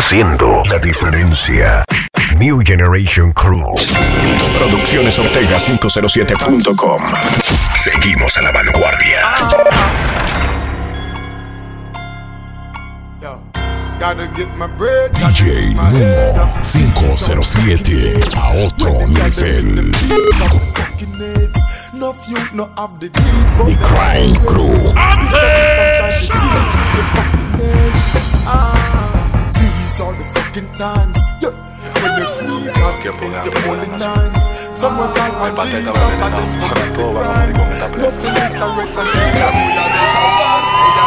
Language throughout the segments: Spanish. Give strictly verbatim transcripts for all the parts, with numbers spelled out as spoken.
haciendo la diferencia. New Generation Crew. Producciones Ortega quinientos siete punto com. Seguimos a la vanguardia. D J Nuno quinientos siete a otro nivel. The Crime Crew. These are the fucking times. When you sleep, ask your pins, your holy nines. Someone like my Jesus, I didn't put the rhymes. Nothing like a reconciliation.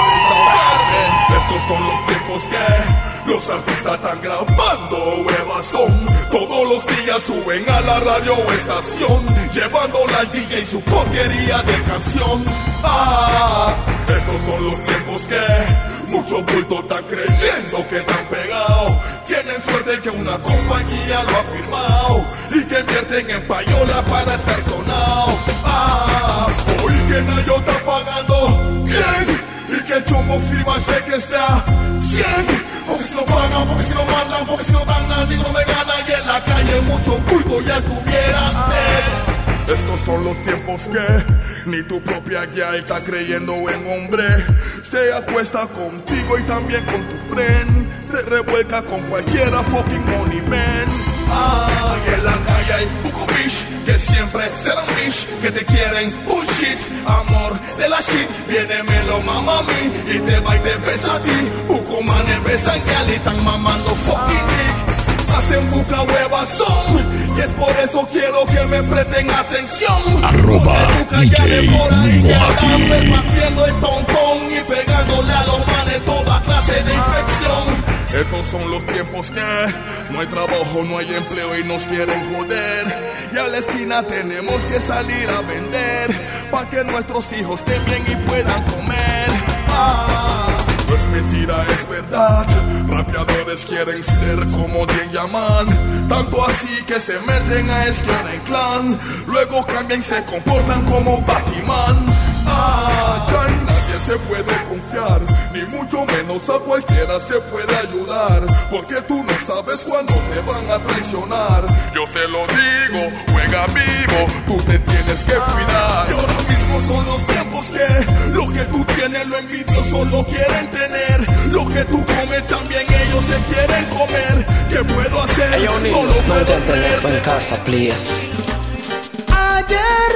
Estos son los tiempos que los artistas están grabando huevas son. Todos los días suben a la radio estación, llevándole al D J su porquería de canción. Ah, estos son los tiempos que muchos bultos están creyendo que están pegados. Tienen suerte que una compañía lo ha firmado y que invierten en payola para estar sonado. Ah, hoy que Nayo está pagando bien y que el chombo firma cheque está cien. Porque si no pagan, porque si no mandan, porque si no dan nada, digo no me ganan. Y en la calle mucho culto ya estuvieran eh. Estos son los tiempos que ni tu propia guía está creyendo en hombre. Se acuesta contigo y también con tu friend. Se revuelca con cualquiera fucking money man. Ah, y en la calle hay buco bish que siempre serán bish que te quieren bullshit. Amor de la shit, viene me lo mama a mí y te va y te besa a ti. Buco manes besan que y están mamando fucking dick. Hacen buca huevas son y es por eso quiero que me presten atención. Arroba D J Nunomati. Haciendo el tontón y pegándole a los manes toda clase de infección. Estos son los tiempos que no hay trabajo, no hay empleo y nos quieren joder. Y a la esquina tenemos que salir a vender pa' que nuestros hijos estén bien y puedan comer. Ah, no es mentira, es verdad. Rapeadores quieren ser como Dien Yaman, tanto así que se meten a espiar en clan. Luego cambian y se comportan como Batman. Ah, ya nadie se puede confiar, ni mucho menos a cualquiera se puede ayudar, porque tú no sabes cuándo te van a traicionar. Yo te lo digo, juega vivo, tú te tienes que cuidar. Y ahora mismo son los tiempos que lo que tú tienes lo envidiosos lo quieren tener. Lo que tú comes también ellos se quieren comer. ¿Qué puedo hacer? Hey, yo, niños, no lo no puedo intenten esto en casa, please. Ayer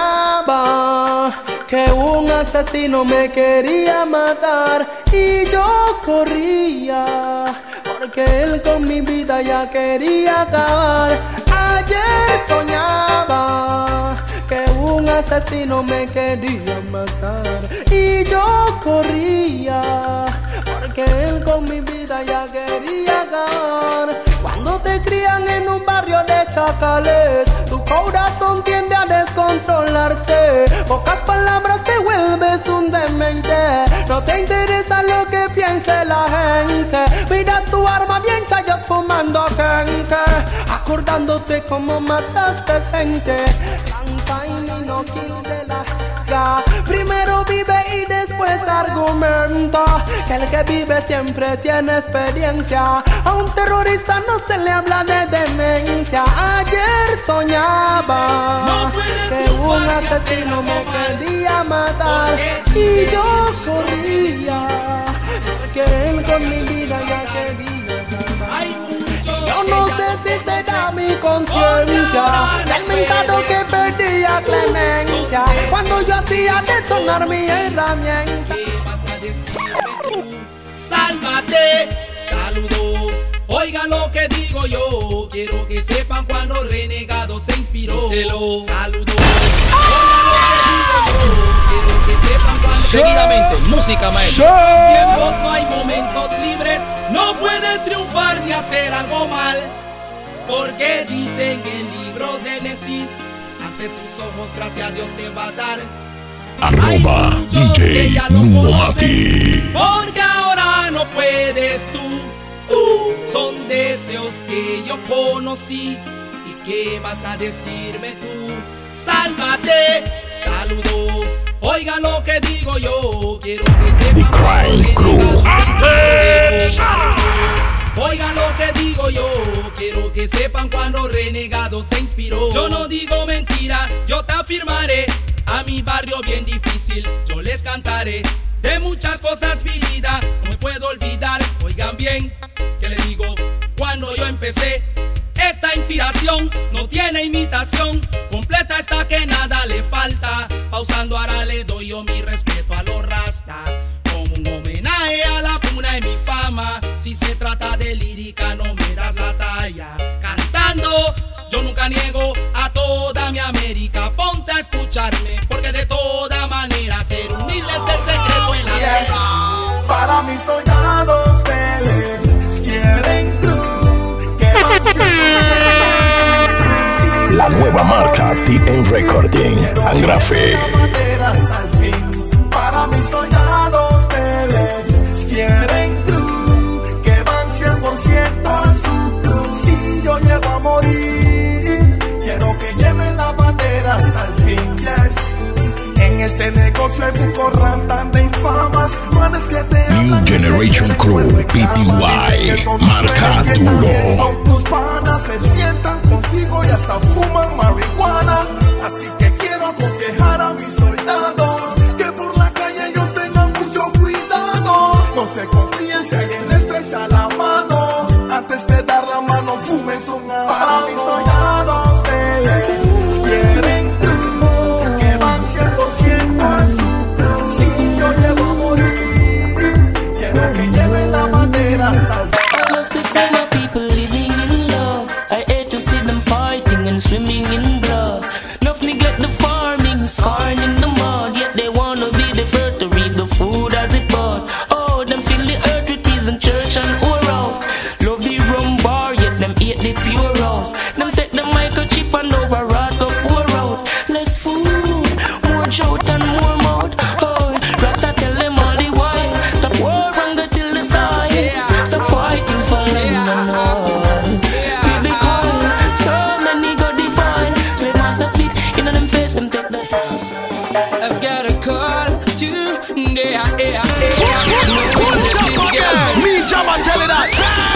soñaba que un asesino me quería matar y yo corría porque él con mi vida ya quería acabar. Ayer soñaba que un asesino me quería matar y yo corría porque él con mi vida ya quería acabar. Cuando te crían en un barrio de chacales, tu corazón tiende a descontrolarse. Pocas palabras te vuelves un demente. No te interesa lo que piense la gente. Miras tu arma bien chayot fumando kenke, acordándote cómo mataste gente. Canta y no kill de la ga. Primero vive y después argumenta que el que vive siempre tiene experiencia. A un terrorista no se le habla de demencia. Ayer soñaba no que un asesino me quería matar y yo corría porque él con mi vida ya quería acabar. Yo no sé si será mi conciencia del mentado que perdía clemencia cuando yo hacía detonar mi herramienta. Sálvate, saludo. Oigan lo que digo yo. Quiero que sepan cuando Renegado se inspiró. Díselo. Saludo. Oigan lo que digo yo. Quiero que sepan cuando. Seguidamente, música maestra. En estos tiempos no hay momentos libres. No puedes triunfar ni hacer algo mal. Porque dicen en el libro de Génesis, ante sus ojos gracias a Dios te va a dar. Arroba D J Nunomati. Porque ahora no puedes tú. Uh, son deseos que yo conocí. ¿Y qué vas a decirme tú? Sálvate, saludo. Oiga lo que digo yo. Quiero que sepan The Crime Crew. Oigan digo yo, quiero que sepan cuando Renegado se inspiró. Yo no digo mentira, yo te afirmaré. A mi barrio bien difícil, yo les cantaré. De muchas cosas vividas, no me puedo olvidar. Oigan bien, que les digo, cuando yo empecé, esta inspiración no tiene imitación. Completa está que nada le falta. Pausando ahora le doy yo mi respeto a los rasta, como un homenaje a la cuna de mi fama. Si se trata de lírica no me das la talla. Cantando yo nunca niego a toda mi América. Ponte a escucharme, porque de toda manera ser humilde es el secreto en la yes. vida. Para mis soldados fieles quieren cruz, que van siempre. La nueva marca T N Recording, Angrafe. Para mis soldados fieles quieren cruz, que van cien por ciento a su cruz. Si yo llego a morir, quiero que lleven la bandera hasta el fin, yes. En este negocio hay un corral tan de infamas, manes que te New Generation Crew, P T Y, marca duro. tus panas se sientan contigo y hasta fuman marihuana. Así que quiero aconsejar a mis soldados que por la calle ellos tengan mucho cuidado. No se confíen si alguien les estrecha la mano. Antes de dar la mano fumen su mano. Para mis soldados fieles quieren cruz, que van cien por ciento a su cruz. Si yo llego a morir, quiero que lleven la bandera hasta el I love to see my people living in love. I hate to see them fighting and swimming in blood. Enough neglect the farming, scarring in the mud. Yet they wanna be the first to reap the food as it bud. Oh, them fill the earth with peace and church and whorehouse. Love the rum bar, yet them hate the pure house. Them take the microchip and override the poor out. Less food, more drought and more mouth. Oh, Rasta tell them all the while. Stop war and go till the side. Stop fighting for land and all. Feel the cold, so many go define. Slave master split in on them face, them take the I've got a call to yeah, yeah, yeah. Me jam and tell it that.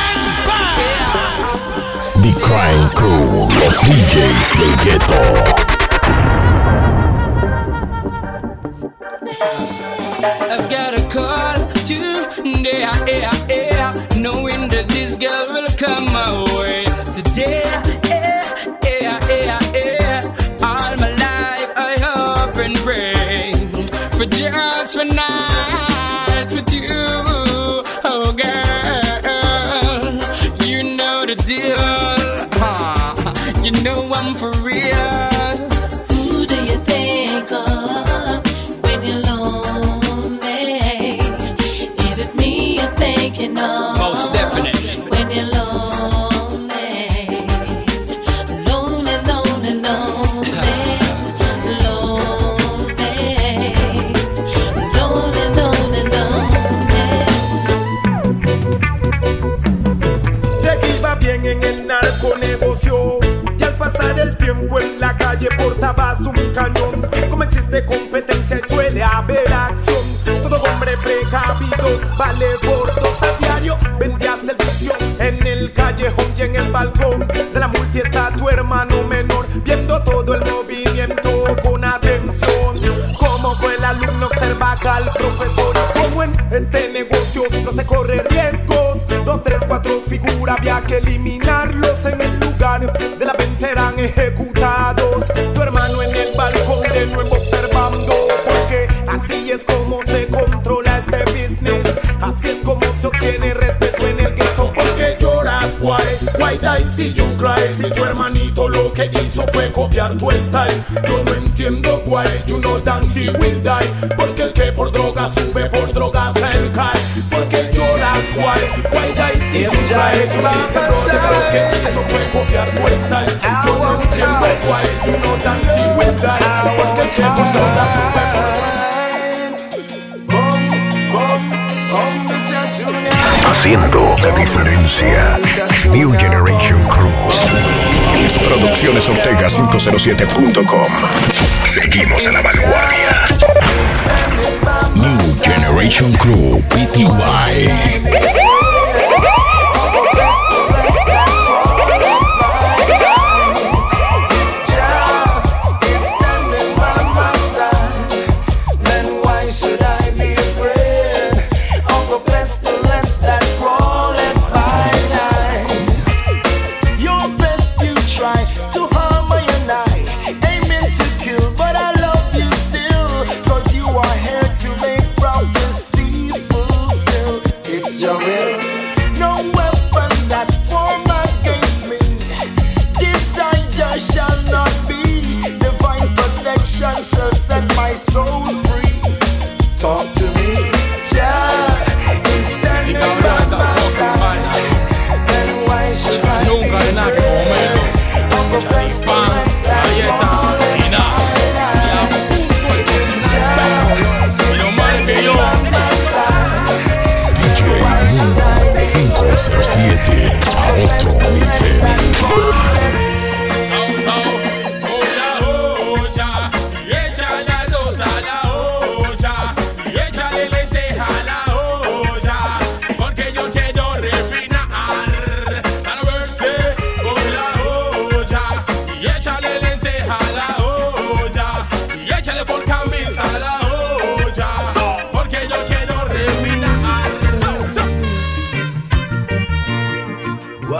The Crime Crew, los D Js del ghetto. I've got a call to yeah, yeah, yeah. Knowing that this girl will come my way today. Yeah, yeah, yeah, yeah. All my life I hope and pray for just one night with you, oh girl. You know the deal, huh? You know I'm for real. Who do you think of when you're lonely? Is it me you're thinking of? Most definitely. When you're lonely, lonely, lonely, lonely, lonely, lonely, lonely. Te que iba bien en el narconegocio y al pasar el tiempo en la calle portabas un cañón. Como existe competencia y suele haber acción, todo hombre precavido vale por dos a diario. Vendías el vicio en el callejón y en el balcón de la multi está tu hermano menor, viendo todo el movimiento con atención. Como fue el alumno observa al profesor, como en este negocio no se corre riesgos. Dos, tres, cuatro figuras había que eliminarlos en el lugar de la venta eran ejecutados. Tu hermano en el balcón de nuevo observando, porque así es como se controla este business. Así es como se obtiene respeto en el gueto. Porque lloras, why, why die si you cry? Si tu hermanito lo que hizo fue copiar tu style. Yo no entiendo why, you know that he will die. Porque el que por droga sube, por drogas él cae. Porque lloras, why, why die si you cry? Si lo que hizo fue copiar tu style. Yo no entiendo why, you know that he will die. Porque el que por droga sube, por drogas Haciendo la diferencia. New Generation Crew. Producciones Ortega cinco cero siete punto com. Seguimos a la vanguardia. New Generation Crew P T Y.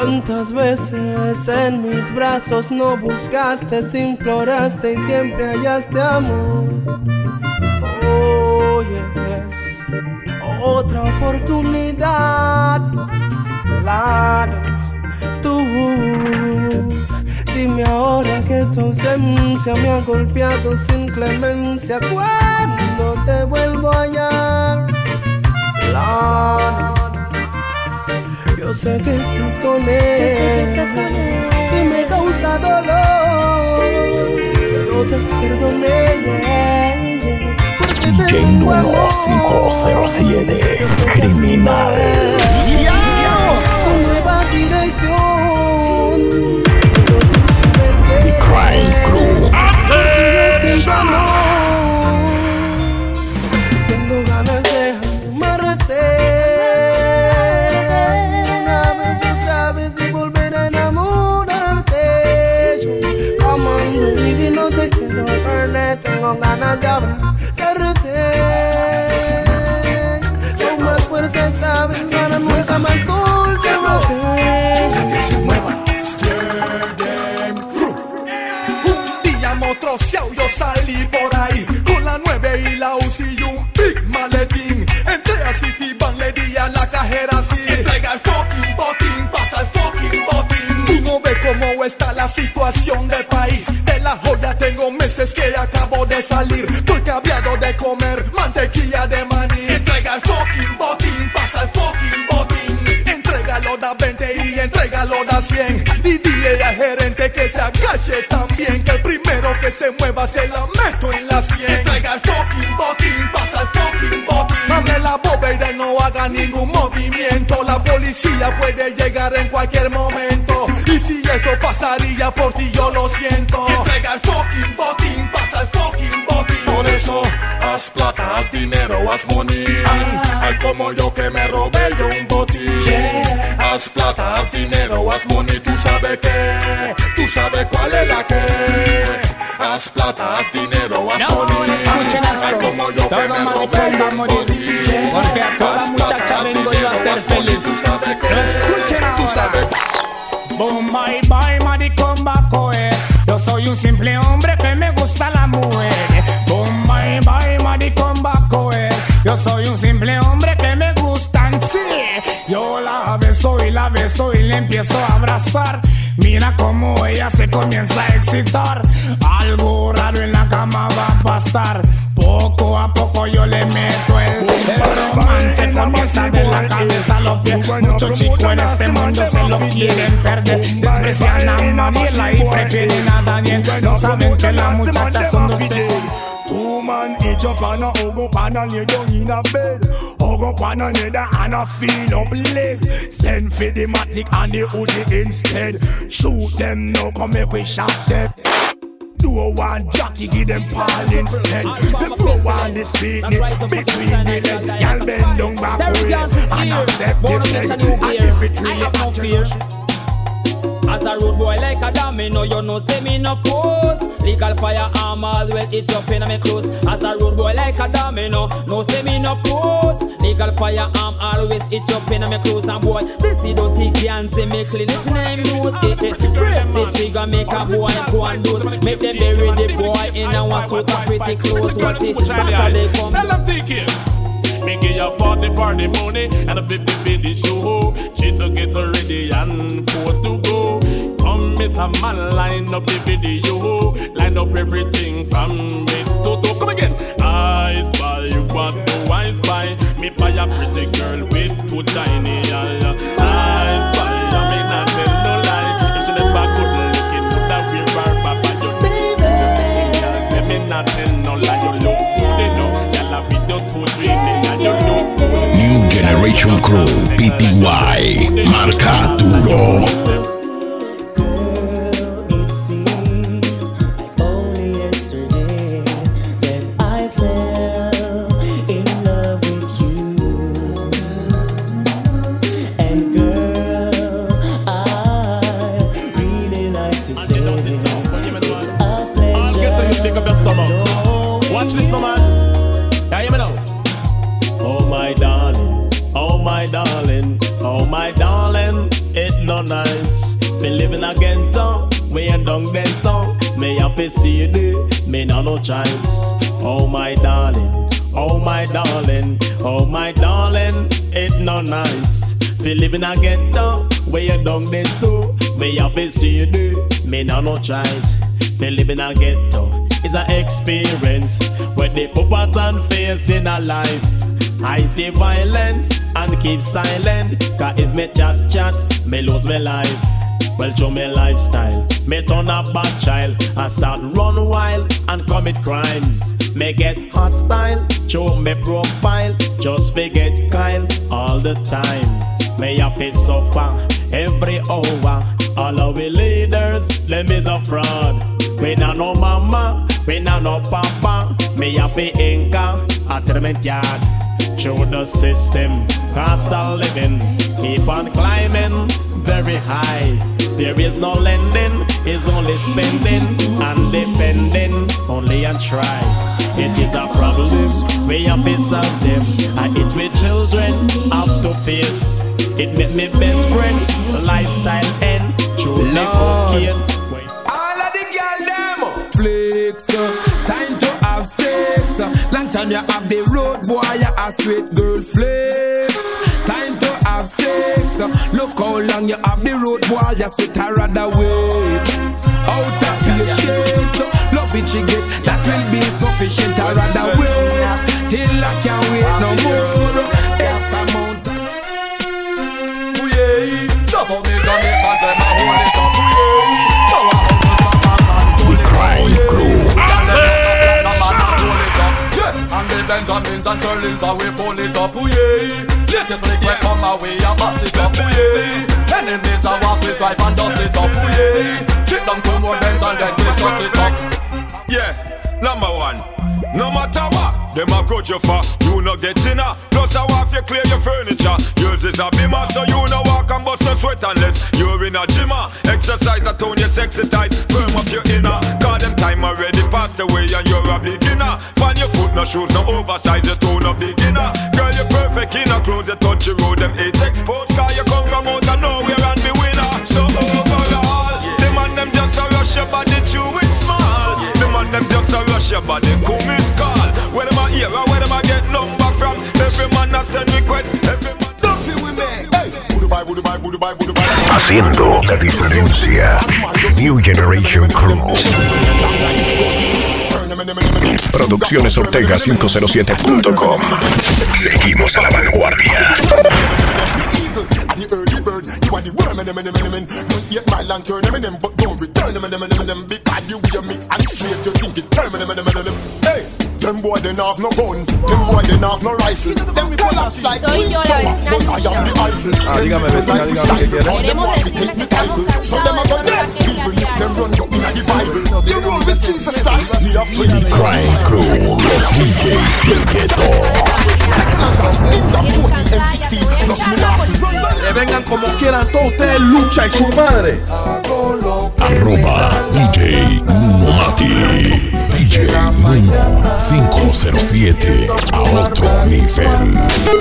Cuántas veces en mis brazos no buscaste, imploraste y siempre hallaste amor. Oh yes, otra oportunidad, claro, tú. Dime ahora que tu ausencia me ha golpeado sin clemencia. Cuando te vuelvo a hallar, claro, yo sé que estás con él y me causa dolor, pero te perdoné, D J Nuno cinco cero siete, criminal. Tu nueva dirección, The Crime Crew. siento amor. Tengo ganas de amarte una vez, otra vez y volver a enamorarte. Yo, come on, baby, no te quiero perder. Tengo ganas de abrazarte con más fuerza esta vez para nunca más soltarte. Que se mueva. Un día motroseado yo salí por ahí con la nueve y la U C I y un big maletín. Entré a Citibank, le di a la cajera así: entrega el fucking botín, pasa el fucking botín. Tú no ves cómo está la situación del país. De la joya tengo meses que acabo de salir. Estoy cabreado de comer mantequilla de maní. Entrega el fucking botín, pasa el fucking botín. Entrégalo da veinte y entrégalo da cien. Y dile al gerente que se agache también, que el primero que se mueva se la meto en la cien. Entrega el fucking botín, pasa el fucking botín. Mame la bóveda y no haga ningún movimiento. La policía puede llegar en cualquier momento. Y si eso pasaría por ti yo lo siento. Entrega el fucking botín, pasa el fucking botín. Por eso haz plata, haz dinero, haz money. Hay como yo que me robé yo un botín. Haz plata, haz dinero, haz money. Tú sabes que, tú sabes cuál es la que. Haz plata, haz dinero, haz No, money. escuchen Hay esto. como yo que Todo me maricón va a robé un morir. botín. Porque a toda Haz muchacha plata, vengo haz yo a dinero, ser haz money. feliz. Tú sabes que, Pero escuchen tú ahora. sabes. Boom, bye, bye, maricón bajo, eh. Yo soy un simple hombre que me gusta la mujer. Boom, bye, bye, maricón bajo, eh. Yo soy un simple hombre que me gustan, sí. Yo la beso y la beso y le empiezo a abrazar. Mira cómo ella se comienza a excitar. Algo raro en la cama va a pasar. Poco a poco yo le meto el, el romance. Comienza de la cabeza a los pies. Muchos chicos en este mundo se lo quieren perder. Desprecian a Mariela y prefieren a Daniel. No saben que las muchachas son dulces. Two man each up and a hug up and a lay down in a bed. Hug up one another and a feel up leg. Send for the matic and the Uzi instead. Shoot them now, come make we shot them. Do one jockey, give them Paul instead. The pro and the sweetness between the legs. Y'all bend down back way and accept the leg. And if it really no fear. As a road boy like a domino, you know say me no pose. Legal firearm all well it up in my clothes. As a road boy like a domino, no say me no pose. Legal firearm always it up in my clothes. And boy, this is dirty can't say me clean it in my nose. It it press the trigger make a boy go and dose. Make them bury the boy in a one suit of pretty clothes. Watch it, after they come. Tell them take it. Me give you forty for the money and a fifty for the show. She to get ready and four to go. Come, Miss a man, line up the video. Line up everything from me to toe. Come again. I spy, you want to I spy. Me buy a pretty girl with two tiny eyes. I spy, I mean not tell no lie. If she never good looking, would have wear her papa. You baby, say me not tell no lie. You look good enough. Yalla with your two dreaming and you look good. New Generation Crew, P T Y, marca duro. Watch this, no man. Yeah, hear me now. Oh my darling, oh my darling, oh my darling. It no nice. Me live in a ghetto, me a dung den so. Me have to stay there, me no no choice. Oh my darling, oh my darling, oh my darling, it no nice. Me live in a ghetto, me a dung den so. Me have to stay there, me no no choice. Me live in a ghetto, it's an experience where the purpose and face in a life. I see violence and keep silent, cause it's me chat chat, me lose my life. Well, show me lifestyle, me turn a bad child and start run wild and commit crimes. Me get hostile, show me profile, just forget Kyle all the time. Me have to suffer every hour. All our leaders, them is a fraud. We not no mama, we not no papa. Me have to anchor a tenement yard. Through the system, cost of living keep on climbing very high. There is no lending, it's only spending and depending only and try. It is a problem, we have to solve them. I eat with children, have to face. It make me best friend, lifestyle end. True me cocaine. All of the girl them flex, time to have sex. Long time you have the road boy, you a sweet girl flex. Time to have sex. Look how long you have the road boy, you sweet her rather wait. Out of patience, love it she get, that will be sufficient. I rather wait till I can't wait no more. X amount. The Crime Crew. And the Benjamins and Sherlins are we pull it up, ooh yeah. Latest liquid come our way, I pass it up, ooh yeah. Enemies are what we drive and dust it up, ooh yeah. Kick them two more Benz and then we shut it up. Yeah, number one. No matter what, them a coach you for. You no get dinner, plus a wife you clear your furniture. Yours is a bimmer, so you no walk and bust no sweat unless you're in a gymmer. Exercise a tone, you sexy tight, firm up your inner. Cause them time already passed away and you're a beginner. Pan your foot, no shoes, no oversize, your tone no beginner. Girl, you're perfect in a clothes, you touch your road, them eight exposed. Cause you come from out of nowhere and be winner. So overall, them and them just a rush your body chew it small. Them and them just a rush your body cool me skull. Where them a hear or where them a get number from. Every man that send requests, every man don't be with me. Haciendo la diferencia. New Generation Crew. Producciones Ortega cinco cero siete punto com. Seguimos a la vanguardia. The early bird, you are the worm, and them and them and them. Don't eat my lantern, them and them, but don't return them and them and them and them. Because you wear me and straight, you think it turn them and them and them. Hey, them boy they have no guns, them boy they have no rifle. Them collapse like twin tower, but I am the Eiffel. Them little rifle stifle, all them want to take me title. So them a go dead, even if them run up in the Bible. You roll with Jesus Christ, we have twenty. The Crime Crew, los D Js del ghetto. M sixteen plus me last. Que vengan como quieran, todos ustedes lucha y su madre. Arroba D J Nuno Mati. D J Nuno cinco cero siete a otro nivel.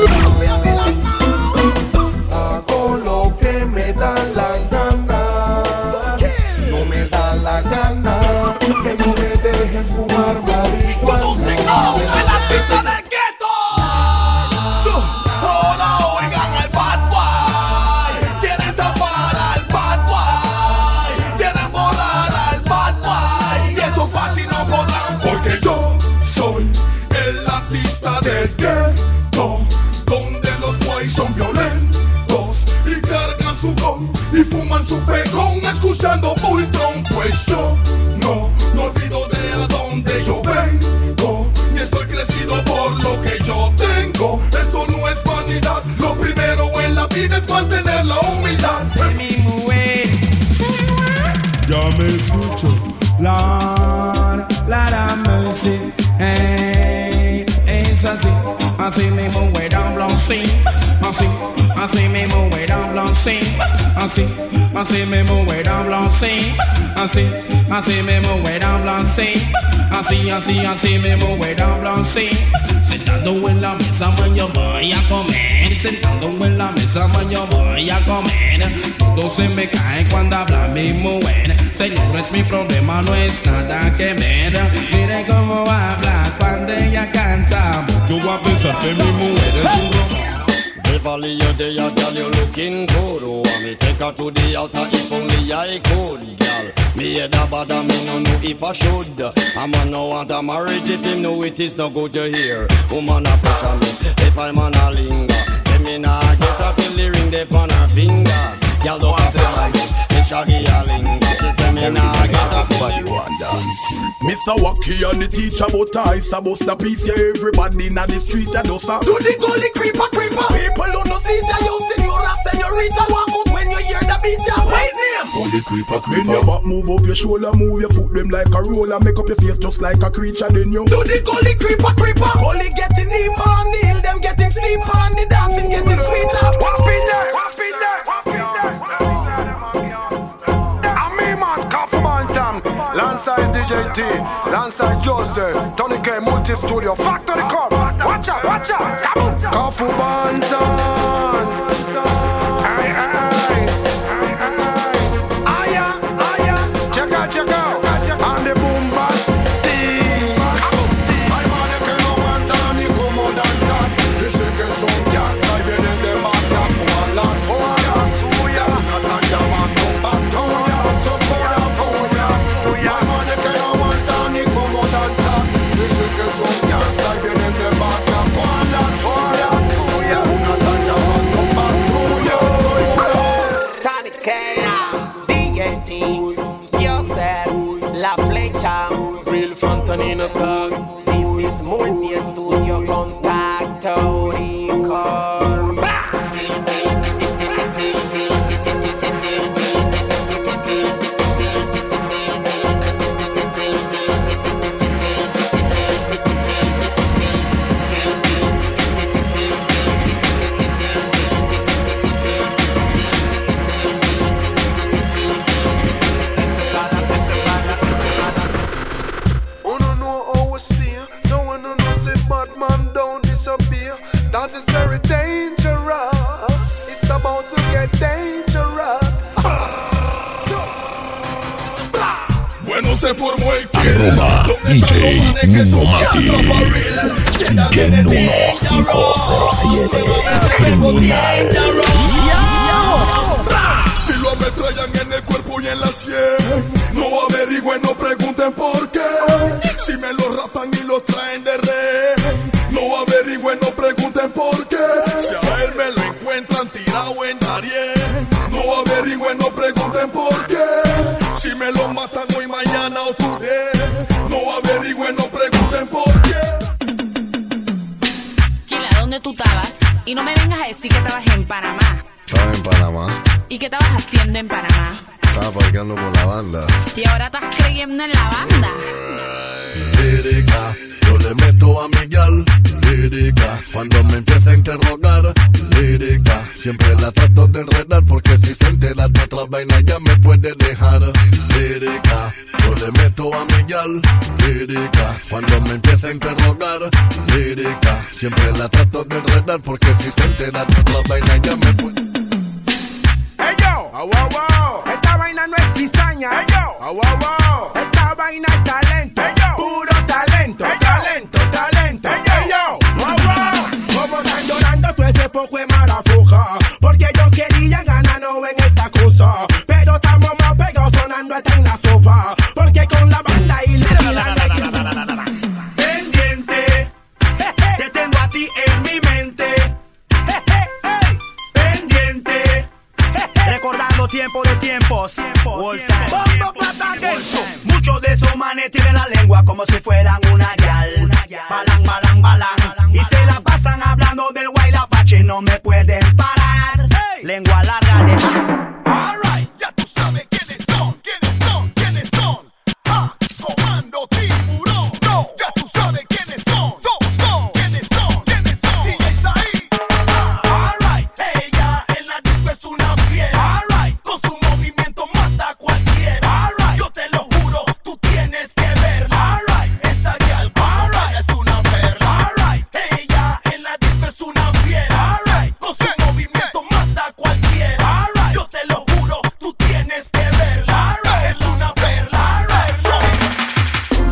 Hago lo que me da la gana. No me da la gana que no me dejen fumar marihuana. En la pista del gueto. Ahora oigan al bad boy. Quieren tapar al bad boy. Quieren borrar al bad boy. Y eso fácil no podrán. Porque yo soy el artista del gueto. Donde los boys son violentos. Y cargan su gun. Y fuman su pegón. Escuchando Voltron. Pues yo no, no olvido de a dónde yo vengo. Ni estoy crecido por lo que yo tengo. Esto no es vanidad. Lo primero en la vida es mantener la humildad. Yo me escucho, Lord, Lord have mercy. Hey, it's así, así mismo way down blanc, sí. Así, así mismo way down blanc, sí. Así, así mismo way down blanc, sí. Así, así mismo way down blanc, sí. Así, así, así mismo way down blanc, sí. Sentado en la mesa, man, yo voy a comer. Sentado en la mesa, man, yo voy a comer. Todo se me cae cuando habla mi mujer. Señores, mi problema no es nada que ver. Mire cómo habla cuando ella canta. Yo voy a pensar que mi mujer es un robot. Beverly, you there, girl, you looking good. Oh, and me take her to the altar if only I could, girl. Me head a bad and me no know if I should. A man no want a marriage if him know it is no good to hear. Woman a pressure me if I'm on a linger. Say me nah get her till the ring dey on her finger. Girl don't have to like me shaggy a linger. She say me nah get her till the Mister Wacky and the teacher but I supposed to piece ya everybody in the street and dosa. Do the gully creeper creeper. People who no see ya, you senora senorita walk out when you hear the beat ya. Wait name. Gully creeper creeper. Then your back move up your shoulder, move your foot them like a roller, make up your face just like a creature. Then you do the gully creeper creeper. Gully getting deeper on the hill, them getting steeper on the dancing getting sweeter. Wap in there, wap in there, wap in there. I'm me man, Kafu Bantam, Lanside D J T, Lanside Jose, Tony K Multi Studio, Factory Corp. Watch out, watch out, come on. Kafu Bantam. Aye, aye, aye, aye. Check out, check out, and the boom bass team. My man, you can't want any come than that. The second song, yeah, slide in the back, that one last. Oh yeah, so yeah, not a man come back, oh yeah, so yeah, oh yeah, oh yeah. My man, you can't want any come than that. The second song, yeah, slide in the back, that one last. Oh yeah, so yeah, not a man come back, oh yeah, so yeah. Tony K, D J T, yourself, La Flecha, Real Fontanina Tag. This is Multi Studio Contacto Record. Uno know how we steer, so when you know say bad man don't disappear. That is very dangerous. It's about to get dangerous. Bueno se formó el Arroba D J Nunomati D J Nuno cinco cero siete Criminal. Si lo ametrallan en el cuerpo y en la sien, no averigüen, no pregunten por qué. Si me lo rapan y lo traen de rehén, no averigüen, no pregunten por qué. Si a él me lo encuentran tirado en Darien, no averigüen, no pregunten por qué. Si me lo matan hoy, mañana o today, no averigüen, no pregunten por qué. Kila, ¿dónde tú estabas? Y no me vengas a decir que estabas en Panamá. Estaba en Panamá. ¿Y qué estabas haciendo en Panamá? Estaba parqueando con la banda. Y ahora estás creyendo en la banda. Lírica, yo le meto a Miguel. Lírica, cuando me empieza a interrogar. Lírica, siempre la trato de enredar, porque si se entera de otra vaina ya me puede dejar. Lírica, yo le meto a Miguel. Lírica, cuando me empieza a interrogar. Lírica, siempre la trato de enredar, porque si se entera de otra vaina ya me puede. Hey yo, oh, wow, wow. Esta vaina no es cizaña. Hey yo, oh, wow, wow. Esta vaina es talento, hey puro talento, hey talento, talento. Hey yo, wow, wow. Como están llorando todo ese poco de marafuja, porque yo quería ganar no en esta cosa, pero estamos más pegados sonando hasta en la sopa, porque con la banda y la fila pendiente, te tengo a ti en mi mente. Recordando tiempo de tiempos, bombo plata denso. Muchos de esos manes tienen la lengua como si fueran una yal. Balan, balan, balan. Y se la pasan hablando del Guaylapache, no me pueden parar. Lengua larga de alright, ya tú sabes quiénes son, quiénes son, quiénes son. Ah, Comando Tiburón. No, ya tú sabes quiénes son, son, son, quiénes son, quiénes son. D J Saí. Ah, alright, ella en la disco es una fiera. Alright, con su movimiento mata a cualquiera. Alright, yo te lo juro, tú tienes que verla. Alright, esa gal, alright, es una perla. Alright, ella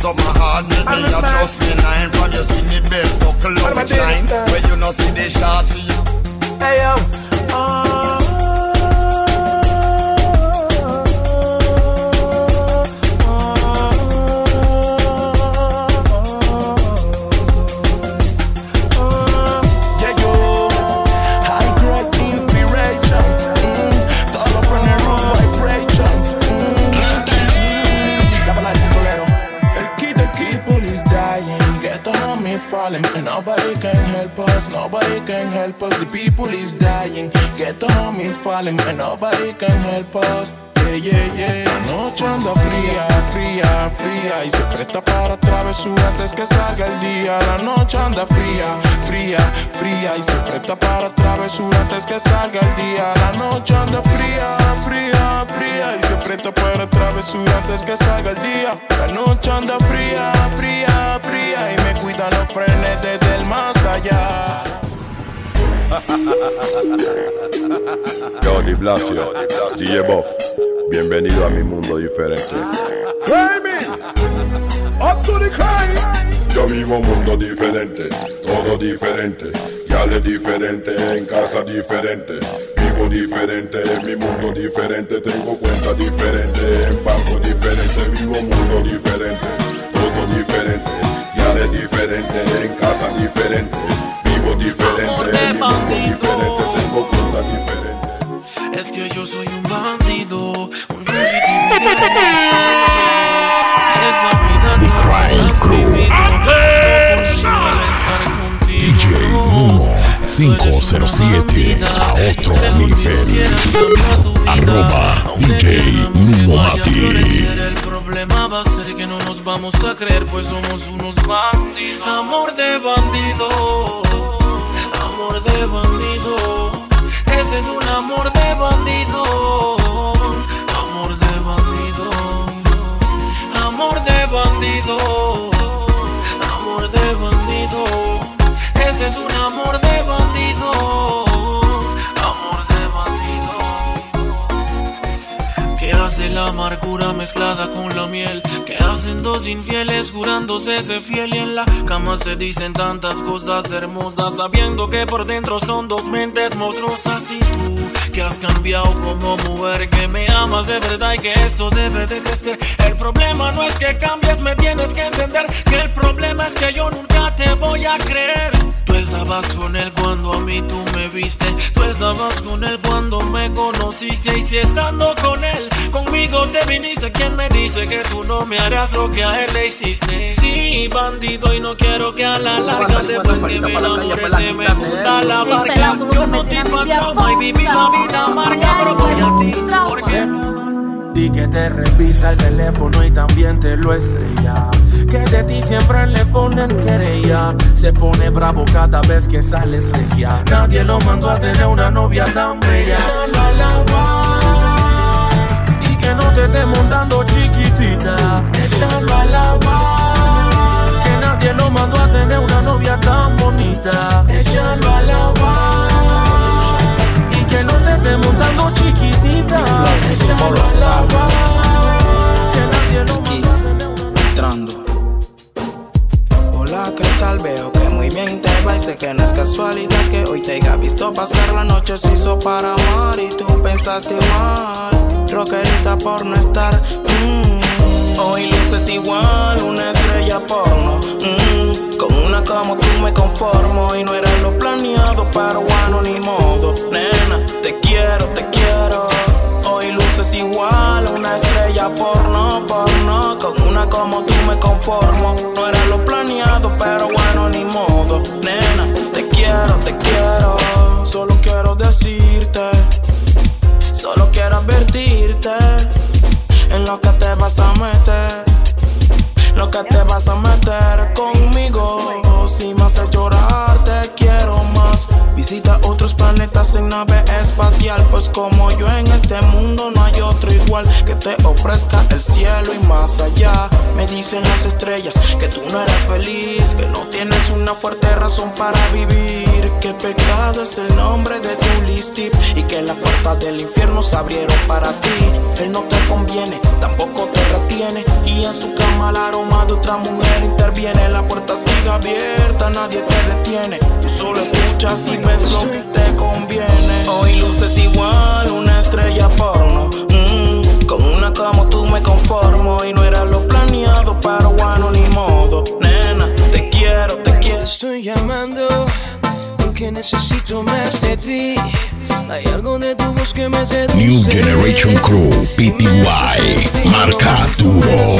something hard, make me adjust me nine. From you see me belt buckle out shine. Where you no see the shots. Hey yo, oh. Falling and nobody can help us, nobody can help us. The people is dying, get the homies falling and nobody can help us. Yeah, yeah, yeah. La noche anda fría, fría, fría y se presta para travesura antes que salga el día. La noche anda fría, fría, fría y se presta para travesura antes que salga el día. La noche anda fría, fría, fría y se presta para travesura antes que salga el día. La noche anda fría, fría, fría y me cuidan los frenes desde el más allá. Yo, Di Blasio, D J Buff, bienvenido a mi mundo diferente. Up to the crime. Yo vivo un mundo diferente, todo diferente. Ya le diferente, en casa diferente. Vivo diferente, en mi mundo diferente. Tengo cuenta diferente, en banco diferente. Vivo un mundo diferente, todo diferente. Ya le diferente, en casa diferente. Vivo diferente, en mi mundo diferente. Tengo cuenta diferente. Es que yo soy un bandido, un fugitivo. The Crime Crew. D J Nuno cinco cero siete a otro nivel. Arroba D J Nuno Mati. El problema va a ser que no nos vamos a creer, pues somos unos bandidos. Amor de bandido, amor de bandido. Ese es un amor de bandido. Amor de bandido. Amor de bandido. Amor de bandido. Ese es un amor de bandido. Amor de bandido. ¿Qué hace la amargura mezclada con la miel? ¿Qué hacen dos infieles jurándose ser fiel? Y en la cama se dicen tantas cosas hermosas, sabiendo que por dentro son dos mentes monstruosas. Y tú, que has cambiado como mujer, que me amas de verdad y que esto debe de crecer. El problema no es que cambies, me tienes que entender que el problema es que yo nunca te voy a creer. Tú estabas con él cuando a mí tú me viste. Tú estabas con él cuando me conociste. Y si estando con él, conmigo te viniste, ¿quién me dice que tú no me harás lo que a él le hiciste? Sí, bandido, y no quiero que a la larga después que me enamore se me hunda la barca. Yo no te iba a trauma y viví la vida amarga, pero voy a ti, porque y que te revisa el teléfono y también te lo estrella. Que de ti siempre le ponen querella. Se pone bravo cada vez que sales regia. Nadie lo mandó a tener una novia tan bella. Y que no te esté montando chiquitita. Échalo al agua. Que nadie lo mandó a tener una novia tan bonita. Échalo al agua. Que no se esté montando chiquitita. Échalo al agua. Que nadie lo mandó a tener una entrando. Hola, ¿qué tal? Veo que muy bien te va y sé que no es casualidad que hoy te haya visto pasar la noche. Se hizo para amar y tú pensaste mal. Rockerita por no estar. Mm. Hoy luces igual, una estrella porno. Mm. Con una como tú me conformo. Y no era lo planeado, pero bueno, ni modo. Nena, te quiero, te quiero. Hoy luces igual, una estrella porno, porno. Con una como tú me conformo. No era lo planeado, pero bueno, ni modo. Nena, te quiero, te quiero. Solo quiero decirte, solo quiero advertirte en lo que te vas a meter, lo que te vas a meter conmigo. Si me haces llorar, te quiero más. Visita otros planetas en nave espacial, pues como yo en este mundo no hay otro igual que te ofrezca el cielo y más allá. Me dicen las estrellas que tú no eres feliz, que no tienes una fuerte razón para vivir, que pecado es el nombre de tu listip y que las puertas del infierno se abrieron para ti. Él no te conviene, tampoco te retiene, y en su cama el aroma de otra mujer interviene. La puerta sigue abierta, nadie te detiene, tú solo escuchas y ves lo que te conviene. Hoy luces igual una estrella porno, mm, con una como tú me conformo, y no era lo planeado, pero bueno, ni modo. Nena, te quiero, te quiero. Estoy llamando porque necesito más de ti. Hay algo de tu voz que me seduce. New Generation Crew, P T Y, marca duro.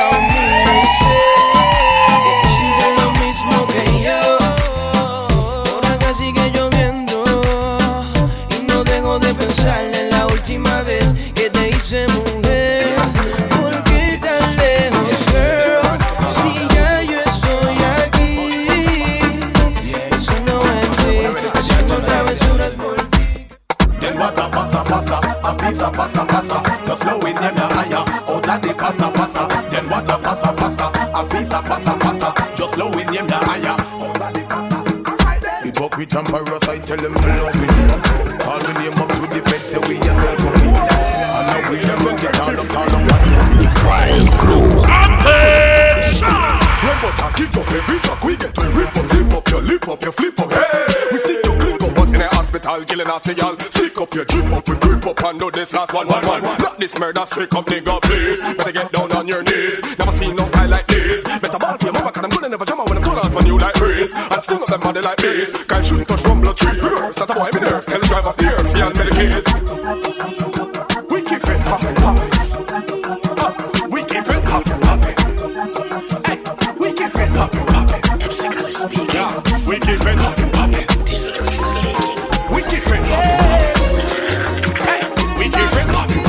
En la última vez que te hice mujer, ¿por qué tan lejos, girl? Si ya yo estoy aquí, pensando en ti, haciendo travesuras por ti. Then what a pasa pasa, a pizza pasa pasa, just blowing in the higher, out of the pasa pasa. Then what a pasa pasa, a pizza pasa pasa, just blowing in the higher, out of the pasa. Hypocrite and parasite, tell them to love me. Call me name up to the feds, say we are self cookie. And now we are going to call up, call up, watch me. The Crime Crew. Attention! When was I kick up every track we get to rip up, zip up your lip up, your flip up, hey! We stick your flip up, once in a hospital, killing us a y'all. Stick up your drip up, we grip up and do this last one, one, one. Not this murder, straight up, nigga, please. Better get down on your knees. Never seen no style like this. Better ball to your mama, cause I'm gonna never jump out when I'm calling out for you like breeze. And sting up them body like this. Can't shoot, touch, run, blood, trees, reverse. That's a boy, every nerve, tell the drive off the earth, y'all medicate. We keep it poppin', poppin'. Uh, we keep it poppin', poppin'. Hey, we keep it poppin', poppin'. Musically speaking. Yeah, we keep it poppin', poppin'. These lyrics is leaking. We keep it poppin', poppin'. Hey, we keep it poppin',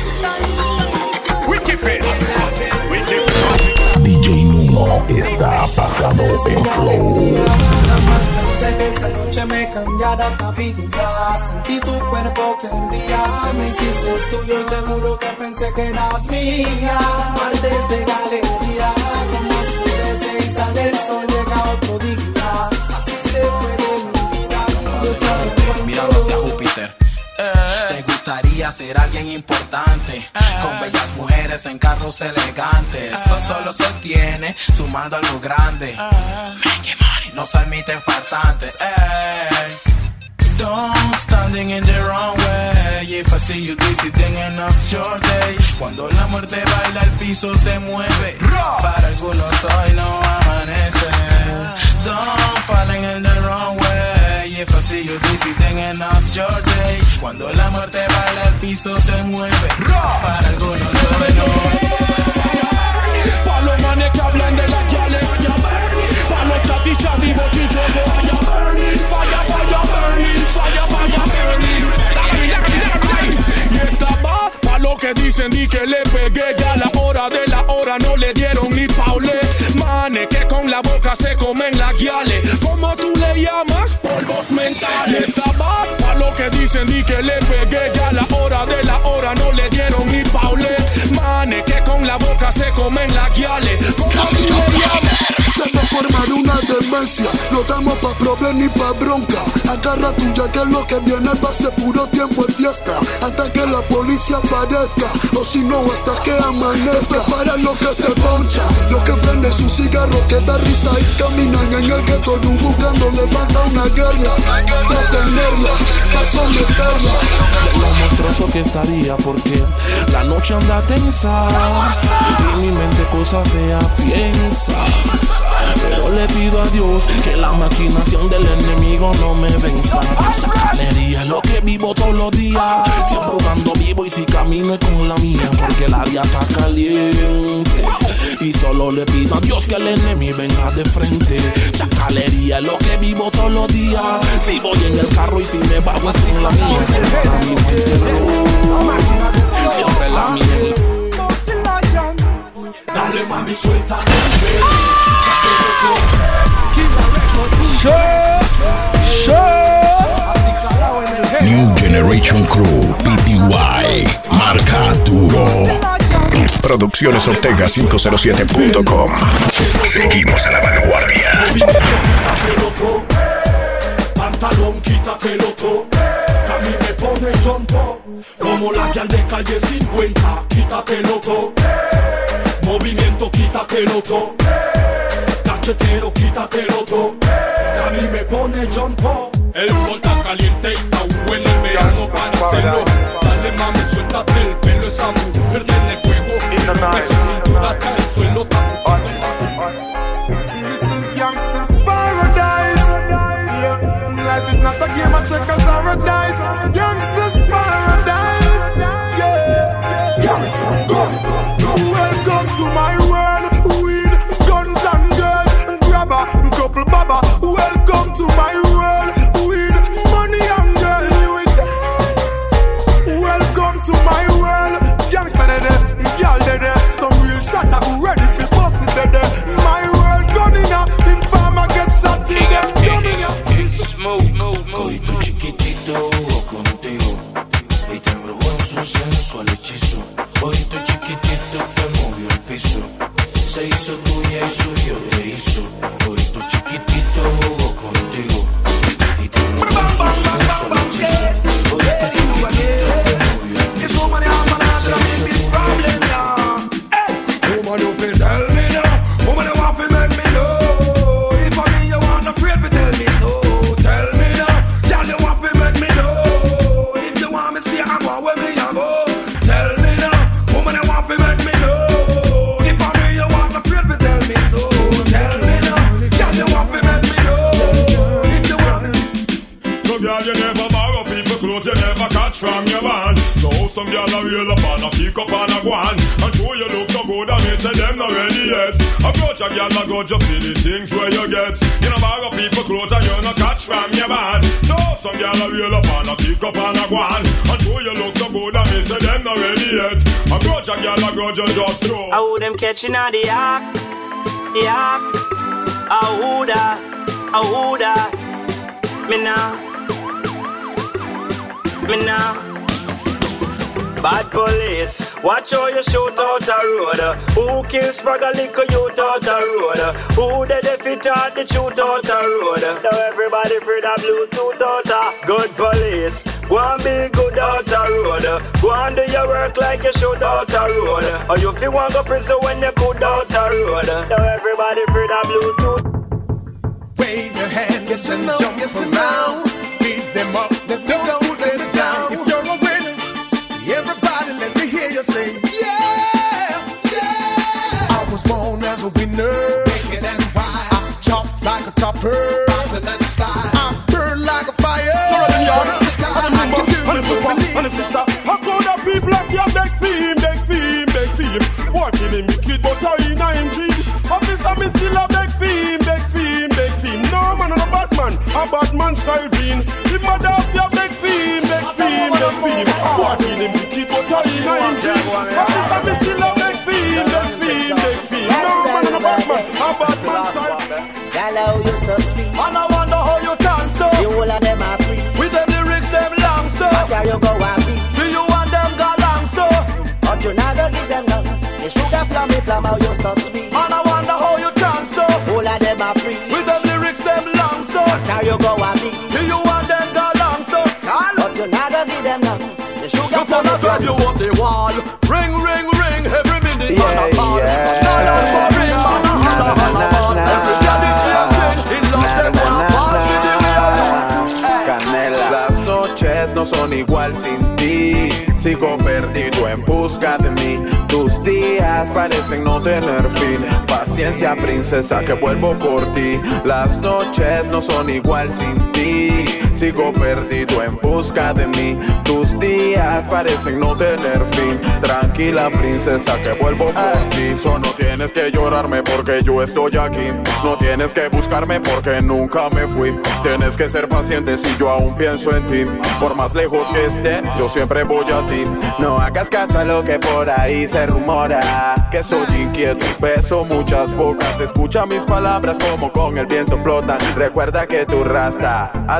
poppin'. We keep it poppin', poppin'. We keep it poppin'. D J Nuno está pasado en flow. Sé que esa noche me cambiaras la vida. Sentí tu cuerpo que un día me hiciste tuyo y seguro que pensé que eras mía. Martes de galería, como oscurece y sale el sol, llega otro día. Así se fue de mi vida. Mirando hacia Júpiter. ¿Te gustaría ser alguien importante? Con bellas mujeres en carros elegantes. Eso solo se obtiene sumando algo grande. Making money, no se admiten farsantes. Ey. Don't standing in the wrong way. If I see you dizzy, then enough's your days. Cuando la muerte baila, el piso se mueve. Para algunos hoy no amanece. Don't falling in the wrong way. If I see you dizzy, then enough's your days. Cuando la muerte baila, el piso se mueve. Para algunos hoy no. Pa' los manes que hablan de la guiales, pa' los chati chati bochichosos, fire, fire, fire, burning, fire, fire, burning. Y esta va pa' lo que dicen di que le pegué, ya la hora de la hora no le dieron ni paule. Manes que con la boca se comen las guiales, ¿cómo tú le llamas? Polvos mentales. Y esta va pa' lo que dicen di que le pegué, ya la hora de la hora no le dieron ni paule. Manes que con la boca se comen las guiales, ¿cómo tú le llamas? Se te forma de una demencia, no estamos pa' problemas ni pa' bronca. Agarra tu ya que lo que viene va a ser puro tiempo de fiesta, hasta que la policía aparezca, o si no hasta que amanezca. Para lo que se poncha, lo que prende su cigarro, que da risa y caminan en el gueto, no buscando levanta una guerra, pa' tenerla, pa' someterla. Lo monstruoso que estaría porque la noche anda tensa y mi mente cosa fea piensa. Pero le pido a Dios que la maquinación del enemigo no me venza. Sacalería es lo que vivo todos los días, siempre jugando vivo y si camino es con la mía, porque la vida está caliente. Y solo le pido a Dios que el enemigo venga de frente. Chacalería es lo que vivo todos los días, si voy en el carro y si me bajo es con la mía, para mí siempre la mía. Dale mami suelta. New Generation Crew, P T Y, marca duro. Producciones Ortega quinientos siete punto com. Seguimos a la vanguardia. Quítatelo todo, pantalón, quítatelo todo. Que a mí me pone jumpo, como la que al de calle cincuenta. Quítatelo todo, movimiento, quítatelo todo. Cachetero, quítatelo todo. Que a mí me pone jumpo. El sol está caliente y está bueno el verano para hacerlo. Dale mami, suéltate el pelo, esa mujer tiene fuego. Necesito darte el suelo. This is gangster's paradise. Yeah, life is not a game of checkers or a dice. Gangster's paradise. Yeah, gangster, go. Welcome to my world. Weed, guns and girls, and grabber, and couple baba. Welcome to my world. Weed, money and girls. You will die. Welcome to my world. Gangster de de, girl de de. Some real shatter who ready for bust it de de. My world gun in ya, informer get shot in them. Gun in ya. Move, move, move. Hoy tu chiquitito contigo. Hoy te embrujó en su sensual hechizo. Hoy tu chiquitito te movió el piso. Se hizo tuya y suyo te hizo. Hoy tu chiquitito contigo. Y te embrujó en su sensual hechizo. Hoy tu chiquitito te movió el piso. Se hizo tuya y suyo. Woman, you fi tell me now. Woman, you want fi make me know. If I mean you want afraid fi tell me so. Tell me now. Girl, you want fi make me know. If you want me stay and go where me a go. Tell me now. Woman, you want fi make me know. If I mean you want afraid fi tell me so. Tell me now. Girl, you want fi make me know. If you want me. So girl, you never borrow people clothes, you never catch from your man. So some girl a reel up and a pick up and a go on. And show you look so good and me say them not ready yet. Approach a girl and go just see the things where you get. You know borrow people clothes and you no catch from your man. So some girl a reel up and a pick up and a go on. And show you look so good and me say them not ready yet. Approach a girl and go just just throw. I would them catching on the act, the act. I woulda, I woulda. Me now, me now. Bad police, watch how you shoot out the road. Who kills Spragg a little youth out the road? Who the defeat out the shoot out the road? Now everybody free the Bluetooth out the good police. Go and be good out the road. Go and do your work like you should out the road. Or you feel want go prison when you could out the road. Now everybody free the Bluetooth. Wave your hand, yes and jump yes around. Beat them up, let them go, let it down. If you're a winner, everybody let me hear you say, yeah, yeah. I was born as a winner, naked and wild. I chop like a chopper, hotter than style. I burn like a fire. I can do it for me. How could the people of your big theme, big theme, big theme? Watching him wicked, but I in a dream. Officer, me still a big theme, big theme, big theme. No man, I'm a bad man, a bad man siren. The mother of your big theme, big theme, big theme. Watching him wicked, but I in a dream. Officer, me still a big theme, big theme, big theme. No man, I'm a bad man, a bad man siren. Girl, how you so sweet, and I wonder how you dance so. The whole of them are free. With them lyrics, them long so. But where you go and be? Do you want them go long so? But you not gonna give them none. The sugar from me plum, how you so sweet. And I wonder how you dance so. Whole of them are free. With them lyrics, them long so. But where you go and be? Do you want them go long so? But you not gonna give them none. The sugar from me plum. Drive you up the wall. Ring, ring, ring. Every minute yeah, man a call. Yeah. No, no, no, ring, man a holler, man a ball. Every girl is same thing. In love, them wanna fall with the real Canela. Las noches no son igual sin ti. Sigo perdido en busca de mí. Tus días parecen no tener fin. Paciencia, princesa, que vuelvo por ti. Las noches no son igual sin ti. Sigo perdido en busca de mí. Tus días parecen no tener fin. Tranquila, princesa, que vuelvo por ti. So no tienes que llorarme porque yo estoy aquí. No tienes que buscarme porque nunca me fui. Tienes que ser paciente si yo aún pienso en ti. Por más lejos que esté, yo siempre voy a ti. No hagas caso a lo que por ahí se rumora. Que soy inquieto, beso muchas bocas. Escucha mis palabras como con el viento flotan. Recuerda que tu rasta a ti te adora.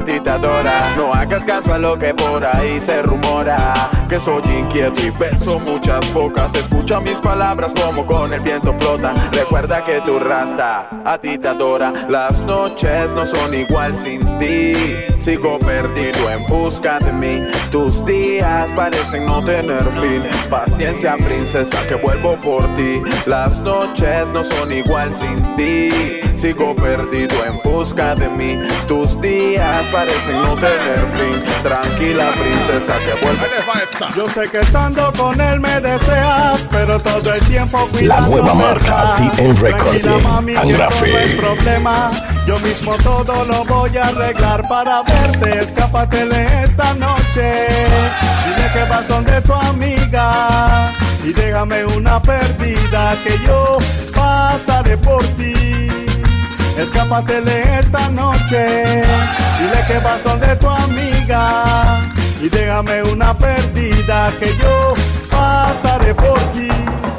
adora. No hagas caso a lo que por ahí se rumora, que soy inquieto y beso muchas bocas. Escucha mis palabras como con el viento flota. Recuerda que tu rasta a ti te adora. Las noches no son igual sin ti. Sigo perdido en busca de mí. Tus días parecen no tener fin. Paciencia, princesa, que vuelvo por ti. Las noches no son igual sin ti. Sigo perdido en busca de mí. Tus días parecen no tener fin. Tranquila, princesa, que vuelvo. Yo sé que estando con él me deseas, pero todo el tiempo la nueva marca T N Recording, Angrafe. Problema, yo mismo todo lo voy a arreglar para verte. Escápatele esta noche. Dile que vas donde tu amiga y déjame una perdida, que yo pasaré por ti. Escápatele esta noche. Dile que vas donde tu amiga y déjame una perdida, que yo pasaré por ti.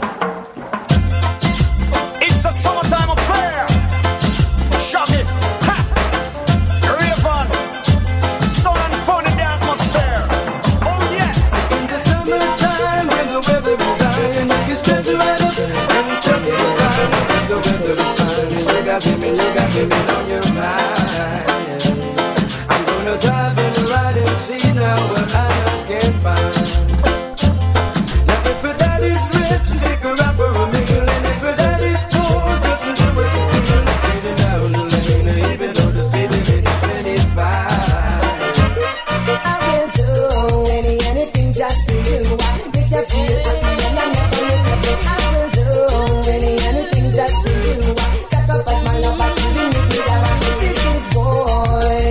It's a summertime affair. Shock it. Ha! Raven. Sun and fun in the atmosphere. Oh yes. In the summertime when the weather is high and you can stretch right up and touch the sky. The weather is fine and you got me, you got me on your mind. I'm gonna drive and ride and see now what I can find. Now if her daddy's rich, take her out for a meal, and if her daddy's poor, just do what you feel. Straight down the lane, even though the speed limit is twenty-five. I will do any anything just for you. Make you feel happy and I'm never make you. I will do any anything just for you. Sacrifice my love by giving you the hour. This is boy.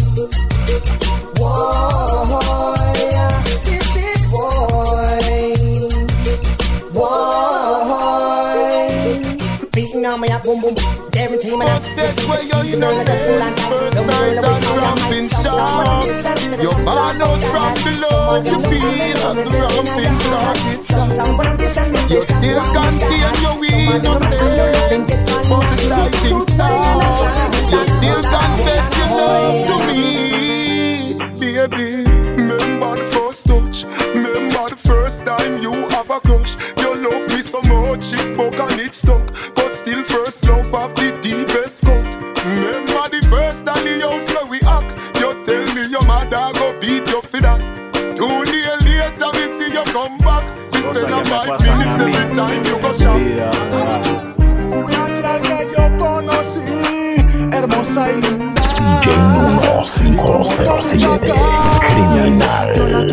Boom boom, guarantee me that's this way you innocence. First night at ramping shop. You're born out from below. You feel as ramping started. You still contain your innocence. For the shining star, you still confess your love to me, baby. Remember the first touch. Remember the first time you have a crush. You love me so much, it broke and it stuck. But still first love of the deepest cut. Remember the first time the house where we act. You tell me your mother go beat you for that. Two days later we see you come back. We spend a five minutes every time you go shop. Una que yo conocí, hermosa y linda. D J uno cinco cero siete, criminal.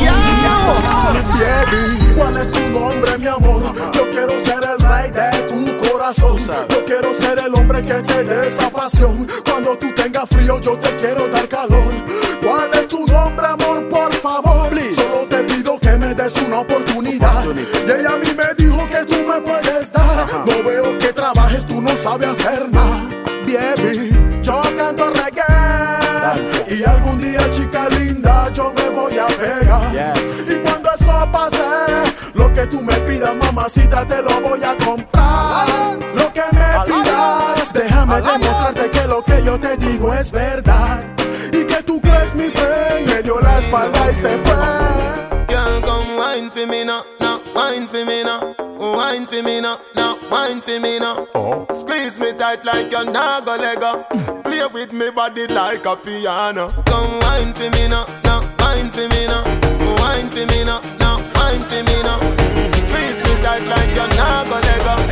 ¿Cuál es tu nombre, mi amor? Yo quiero ser el rey de tu corazón. Yo quiero ser el hombre que te dé esa pasión. Cuando tú tengas frío, yo te quiero dar calor. ¿Cuál es tu nombre, amor? Por favor, solo te pido que me des una oportunidad. Y ella a mí me dijo que tú me puedes dar. No veo que trabajes, tú no sabes hacer nada. Baby, yo canto reggae. Y algún día, chica linda, yo me voy a pegar. Y cuando eso pase, lo que tú me pidas, mamacita, te lo voy a comprar. Lo que me pidas, déjame demostrarte que lo que yo te digo es verdad. Y que tú crees mi fe, me dio la espalda y se fue. Girl, come wine for me now, now, wine for me now. Wine for me now, now, wine for me now. Oh. Squeeze me tight like you're not gonna let go. Play with me body like a piano. Come wine for me now, now, wine for me now. Wine for me now, now, wine for me now. Squeeze me tight like you're not gonna let go.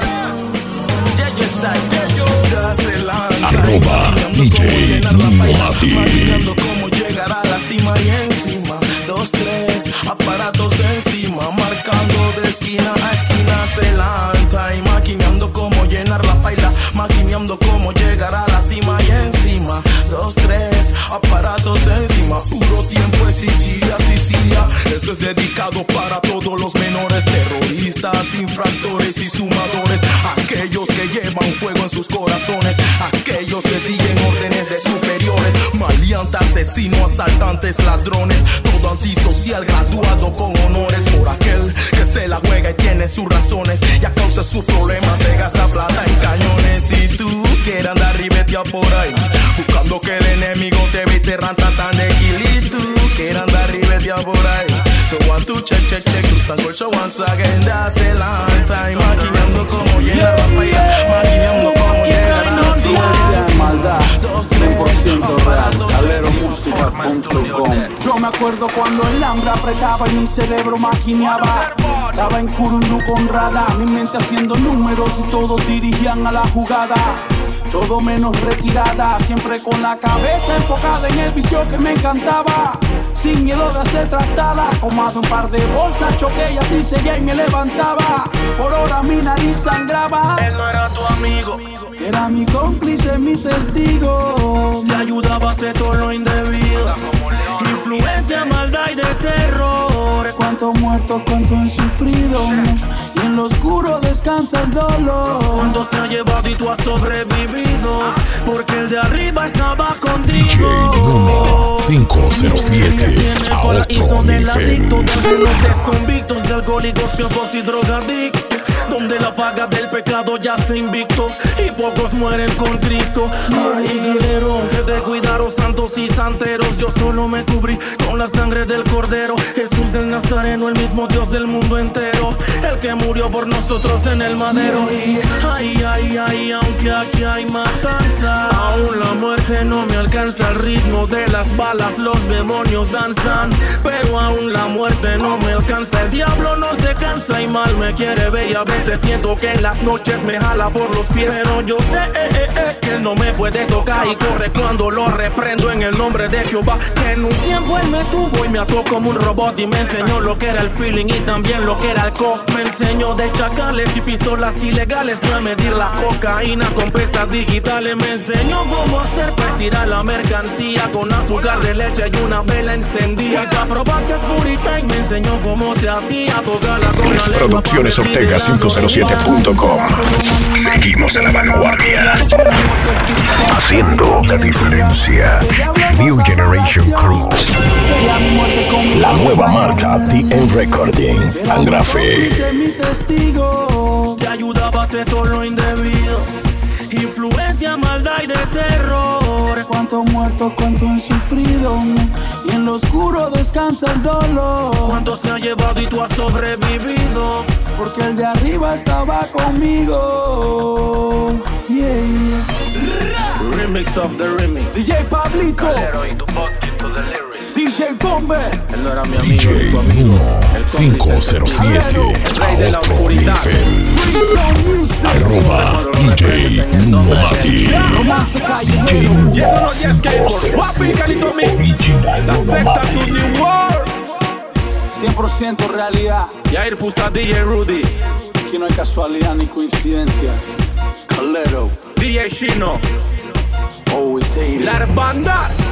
Arroba D J Nuno Mati. Imaginando cómo llegar a la cima y encima. Dos, tres, aparatos encima. Marcando de esquina a esquina Celanta. Y maquineando cómo llenar la paila. Maquineando cómo llegar a la cima y encima. Dos, tres, aparatos encima. Puro tiempo es Sicilia, Sicilia. Esto es dedicado para todos los menores terroristas, infractores y sumadores. Aquellos que llevan fuego en sus corazones. Aquellos que siguen órdenes de superiores. Maleantes, asesinos, asaltantes, ladrones. Todo antisocial graduado con honores. Por aquel que se la juega y tiene sus razones. Y a causa de sus problemas se gasta plata en cañones. Y tú quieres andar ribeteado por ahí, buscando que el enemigo te ve y te ranta sancocho once again. That's a long time. Maquinando como llega papaya. Maquinando como llega la ciencia. Maldad, cien por ciento real. calero música punto com. Yo me acuerdo cuando el hambre apretaba y mi cerebro maquineaba. Estaba en Curundú con radar, mi mente haciendo números y todos dirigían a la jugada. Todo menos retirada, siempre con la cabeza enfocada en el vicio que me encantaba. Sin miedo de ser tratada, comado un par de bolsas, choqué y así seguía y me levantaba. Por hora mi nariz sangraba. Él no era tu amigo, era mi cómplice, mi testigo. Te ayudaba a hacer todo lo indebido. Influencia, maldad y de terror. Cuántos muertos, cuánto han sufrido. Y en lo oscuro descansa el dolor. Cuánto se ha llevado y tú has sobrevivido. Porque el de arriba estaba contigo. D J Nuno cinco cero siete a otro nivel. De los desconvictos de alcohólicos, piopos y drogadictos. Donde la paga del pecado ya se invicto y pocos mueren con Cristo. Ay, guerrero, que te cuidaron santos y santeros. Yo solo me cubrí con la sangre del Cordero. Jesús del Nazareno, el mismo Dios del mundo entero, el que murió por nosotros en el madero. Ay, ay, ay, aunque aquí hay matanza, aún la muerte no me alcanza. El ritmo de las balas, los demonios danzan, pero aún la muerte no me alcanza. El diablo no se cansa y mal me quiere ver y a veces siento que en las noches me jala por los pies. Pero yo sé eh, eh, eh, que él no me puede tocar y corre cuando lo reprendo en el nombre de Jehová. Que en un tiempo él me tuvo y me ató como un robot y me enseñó lo que era el feeling y también lo que era el coke. Me enseñó de chacales y pistolas ilegales y a medir la cocaína con pesas digitales. Me enseñó cómo hacer para estirar la mercancía con azúcar de leche y una vela encendida. Y para probar si es purita y me enseñó cómo se hacía tocarla con la lengua. Producciones Ortega cinco cero siete punto com. Seguimos a la vanguardia, haciendo la diferencia. New Generation Crew, la nueva marca T N Recording, Angrafe. Te ayudaba a hacer todo lo indebido. Influencia, maldad y de terror. Cuántos muertos, cuánto han sufrido. Y en lo oscuro descansa el dolor. Cuánto se ha llevado y tú has sobrevivido. Porque el de arriba estaba conmigo. Yeah. Remix of the remix. D J Pablito. Calero y tu podcast to the lyrics. D J Bombe. Él no era mi amigo. D J Nuno cinco cero siete a otro nivel. Arroba D J Nuno Mati. D J Nuno cinco cero siete original La secta to Mati. the world. cien por ciento realidad. Yair Fusa, D J Rudy. Aquí no hay casualidad ni coincidencia. Calero. D J Shino. Always hate it. La hermandad.